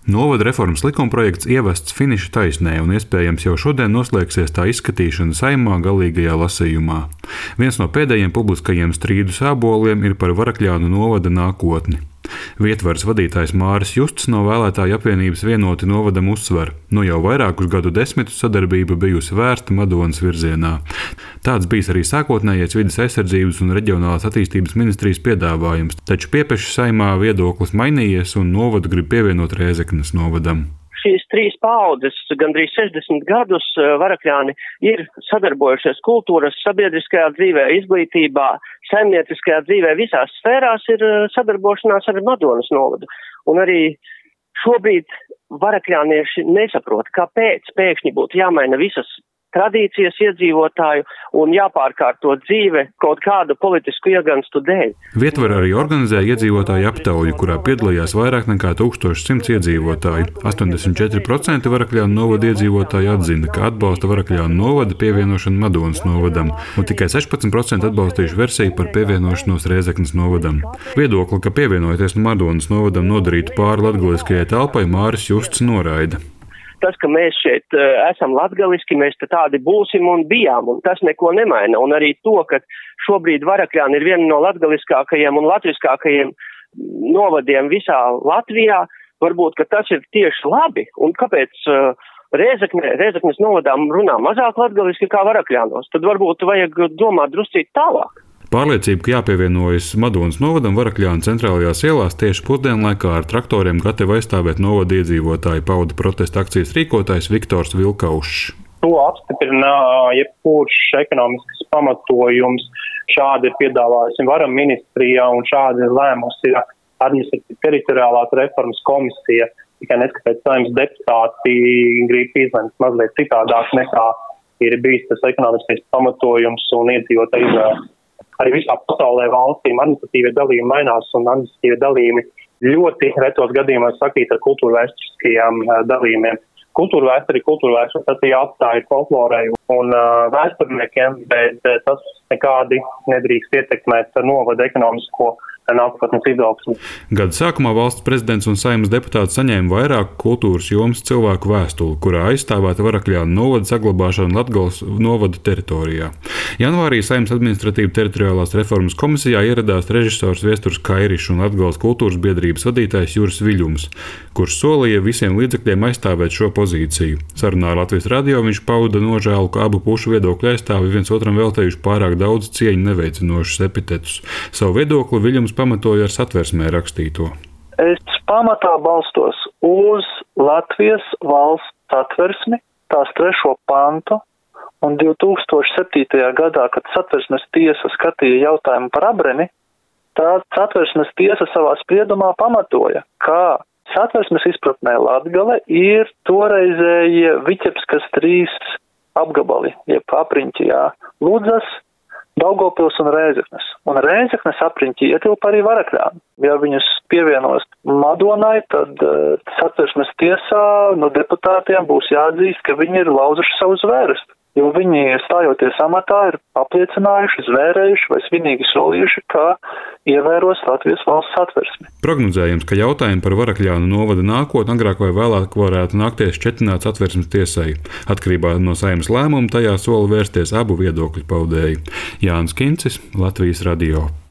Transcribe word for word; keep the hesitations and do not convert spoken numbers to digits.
Novada reformas likumprojekts ievests finiša taisnē un iespējams jau šodien noslēgsies tā izskatīšana Saeimā galīgajā lasījumā. Viens no pēdējiem publiskajiem strīdu sāboliem ir par Varakļānu novada nākotni. Vietvaras vadītājs Māris Justs no Vēlētāju apvienības Vienoti novadam uzsver, nu jau vairākus gadu desmitus sadarbība bijusi vērsta Madonas virzienā. Tāds bijis arī sākotnējais vides aizsardzības un reģionālās attīstības ministrijas piedāvājums, taču Piepeša Saeimā viedoklis mainījies un novadu grib pievienot Rēzeknes novadam. Šīs trīs paaudzes, gandrīz sešdesmit gadus, Varakļāni ir sadarbojušies kultūras, sabiedriskajā dzīvē, izglītībā, saimnieciskajā dzīvē, visās sfērās ir sadarbošanās ar Madonas novadu. Un arī šobrīd varakļānieši nesaprot, kāpēc pēkšņi būtu jāmaina visas tradīcijas iedzīvotāju un jāpārkārto dzīve kaut kādu politisku ieganstu dēļ. Vietvara arī organizēja iedzīvotāju aptauju, kurā piedalījās vairāk nekā tūkstoš simts iedzīvotāju. astoņdesmit četri procenti Varakļānu novada iedzīvotāju atzina, ka atbalsta Varakļānu novada pievienošanu Madonas novadam, un tikai sešpadsmit procenti atbalstījuši versiju par pievienošanos Rēzeknes novadam. Viedokli, ka pievienojoties Madonas novadam nodarītu pāri latgaliskajai telpai, Māris Justs noraida. Tas, ka mēs šeit uh, esam latgaliski, mēs te tādi būsim un bijām, un tas neko nemaina. Un arī to, ka šobrīd Varakļāni ir viena no latgaliskākajiem un latviskākajiem novadiem visā Latvijā, varbūt, ka tas ir tieši labi. Un kāpēc uh, Rēzekne, Rēzeknes novadām runā mazāk latgaliski kā Varakļānos? Tad varbūt vajag domāt druscīt tālāk. Pārliecība, ka jāpievienojas Madonas novadam Varakļānu centrālajās ielās tieši pusdienlaikā ar traktoriem gatavi aizstāvēt novada iedzīvotāju, pauda protesta akcijas rīkotājs Viktors Vilkaušs. To apstiprina jebkurš ekonomisks pamatojums. Šādi ir piedāvājusi Vara ministrijā un šādi ir lēmusi administratīva teritoriālās reformas komisija. Tikai neskatoties Saeimas deputāti grib izlemt mazliet citādāk nekā ir bijis tas ekonomiskais pamatojums un iedzīvotāju izvēle. Arī visā pasaulē valstīm administratīvie dalījumi mainās un administratīvie dalījumi ļoti retos gadījumos sakīt ar kultūra vēsturiskajiem dalījumiem. Kultūra vēsturi, kultūra vēsturi, tas ir atstāja folklorei un uh, vēsturniekiem, bet uh, tas nekādi nedrīkst ietekmēt novada ekonomisko nākotnes izaugsmu. Gada sākumā valsts prezidents un Saeimas deputāti saņēma vairāku kultūras jomas cilvēku vēstuli, kurā aizstāvēta Varakļānu novada saglabāšana Latgales novada teritorijā. Janvārī Saeimas administratīva teritoriālās reformas komisijā ieradās režisors Viesturs Kairišs un Latgales kultūras biedrības vadītājs Juris Viļums, kurš solīja visiem līdzekļiem aizstāvēt šo pozīciju. Sarunā ar Latvijas radio viņš pauda nožēlu, ka abu pušu viedokļu aizstāvi viens otram veltējuši pārāk daudz cieņu neveicinošus epitetus. Savu viedokli Viļums pamatoja ar satversmē rakstīto. Es pamatā balstos uz Latvijas valsts satversmi, tās trešo pantu, un divi tūkstoši septītajā gadā, kad satversmes tiesa skatīja jautājumu par abreni, tā satversmes tiesa savā spriedumā pamatoja, kā satversmes izpratnē Latgale ir toreizējie Viķepskas trīs apgabali, jeb apriņķi, jā, Ludzas, Daugavpils un Rēzeknes. Un Rēzeknes apriņķi ietilpa arī Varakļāni. Ja viņus pievienos Madonai, tad uh, satversmes tiesā no deputātiem būs jāatzīst, ka viņi ir lauzuši savu zvērestu. Jo viņi, stājoties amatā, ir apliecinājuši, zvērējuši vai svinīgi solījuši, ka ievēros Latvijas valsts satversmi. Prognozējams, ka jautājumi par Varakļānu novada nākotni agrāk vai vēlāk varētu nākties šķetināts satversmes tiesai. Atkarībā no Saeimas lēmuma tajā sola vērsties abu viedokļu paudēji. Jānis Kincis, Latvijas radio.